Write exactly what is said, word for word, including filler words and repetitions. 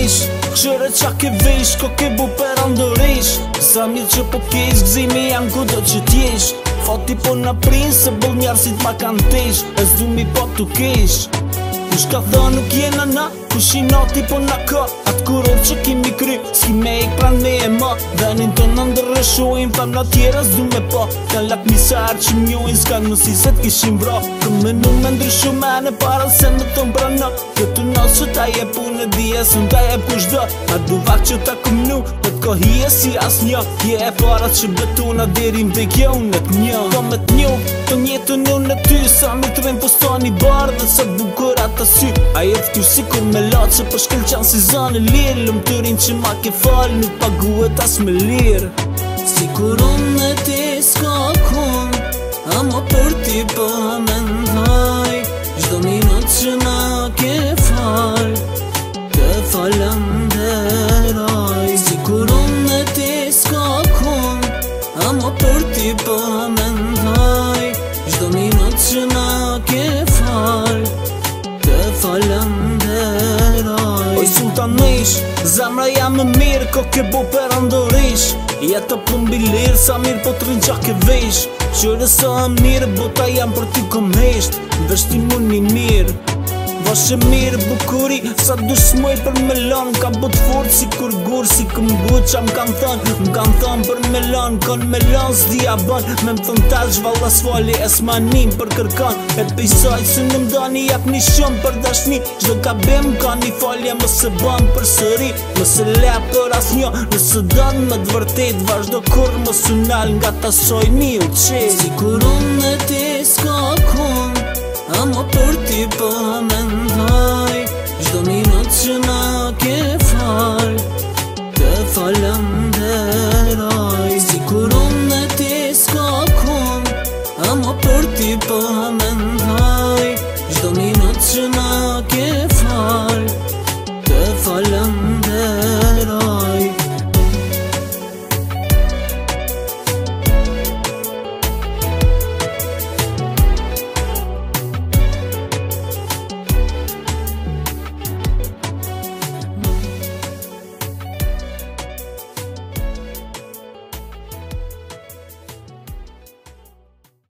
nish Qyre qa ke vesh, ko ke bu për andërish Sa mirë që po kesh, gzimi jam ku do që t'jesh Fati po na prin, se bull njarësit ma kanë tesh E s'du mi po t'u kesh Kush ka tha nuk jena na, kush i nati po na ka Atë kuror që kimi kry, s'ki me ik pran me e ma Venin të në ndërreshojnë, pam na tjera s'du me pa Kan lak misar që mjojnë, s'kan mësi se t'kishim vra Këm menu me ndryshu mene, para se në të mbrana Këtu nas që ta je punë e dhije, sun ta je kushda A du vak që ta këmnu, të t'ko hije si as një Je e para që betona derim dhe kjo unë t'njo Ka me t'njo, të njetën unë e ty Sa mi të vejnë postani barë dhe sa bukur ata sy A jetë t'ju si kur me latë që për shkel qanë si zanë lirë Lëm të rinë që ma ke falë, nuk paguet as me lirë Si kur unë e ti s'ka kun Ama për ti pa me ndaj Gjdo minut që na ke falë Te falem deraj Si kur unë e ti s'ka kun Ama për ti pa me ndaj Gjdo minut që na ke falë Te falem deraj Oj sultan mish, zemra jam më mirë Ko ke bo për andorish Jeta po mbi lirë, sa mirë po të rinë qa ke vesh Qyre sa mirë, bota jam për ty kom hesht Veshti mu një mirë Vashe mirë bukuri, sa dush moj për melon Ka bot fort si kur gur, si këm gur qa m'kan thën M'kan thën për melon, kon melon s'di a bën Me m'thën tash valla s'fali e s'manim për kërkan E pejsaj së në mdani jap një shumë për dashni Gjdo ka bim ka një falje më se ban për sëri Më se le për as një, nëse dan me dëvërtet Vazhdo kur më sunal nga ta soj mi u qet Si kur unë e ti s'ka kun Ama për ti pa me ndaj Gjdo minut që